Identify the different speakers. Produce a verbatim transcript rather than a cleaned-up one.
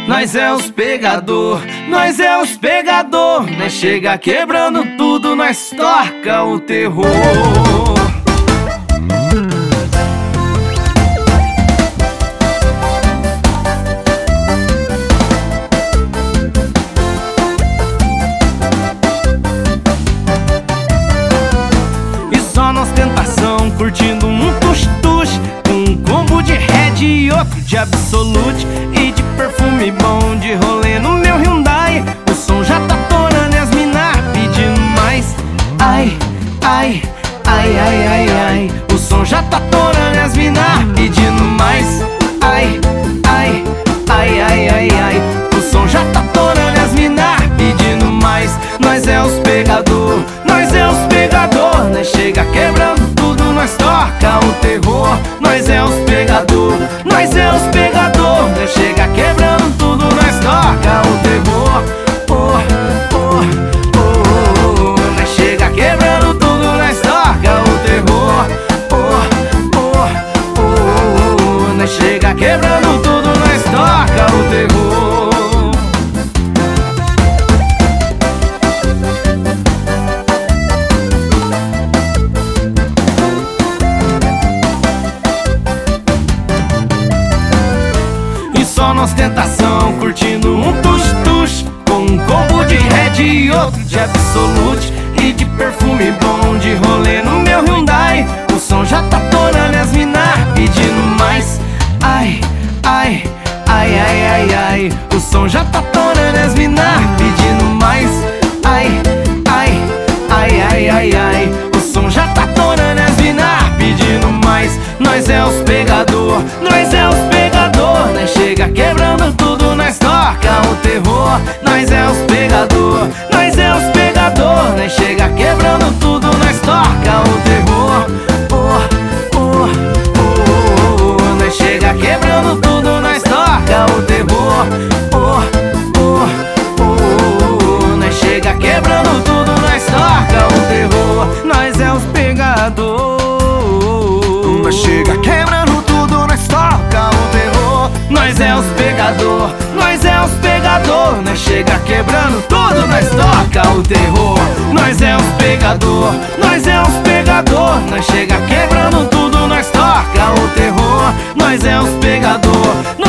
Speaker 1: Nós é os pegador, nós é os pegador. Nós chega quebrando tudo, nós toca o terror. E só na ostentação, curtindo um tush-tush, um combo de Red e outro de Absolute, e de perfume bom, de rolê no meu Hyundai. O som já tá torando e as mina pedindo mais. Ai, ai, ai, ai, ai, ai. O som já tá torando e as mina pedindo mais. Ai, ai, ai, ai, ai, ai. O som já tá torando e as mina pedindo mais. Nós é os pegador, nós é os pegador. Nós chega quebrando tudo, nós toca o terror. Nós é os pegador, nós é os pegador. Nós chega quebrando tudo, nós toca o terror. Oh, oh, oh, oh. Nós chega quebrando tudo, nós toca o terror. Oh, oh, oh, oh. Nós chega quebrando tudo, nós toca o terror. Só na ostentação, curtindo um tush-tush, com um combo de Red e outro de Absolute, e de perfume bom, de rolê no meu Hyundai. O som já tá torando e as mina pedindo mais. Ai, ai, ai, ai, ai, ai. O som já tá torando e as mina pedindo mais. Ai, ai, ai, ai, ai, ai. O som já tá torando e as mina pedindo mais. Nós é os pegador, nós é os pegador. Nós chega quebrando tudo, nós toca o terror. Nós é os pegador, nós é os pegador. Nós chega quebrando tudo, nós toca o terror. Oh, oh, oh, oh. Nós chega quebrando tudo, nós toca o terror. Oh, oh, oh, oh. Nós chega quebrando tudo, nós toca o terror. Nós é os pegador. Nós chega quebrando tudo, nós toca o terror. Nós é os pegador, nós é os pegador. Nós chega quebrando tudo, nós toca o terror. Nós é os pegador, nós é os pegador. Nós chega quebrando tudo, nós toca o terror. Nós é os pegador.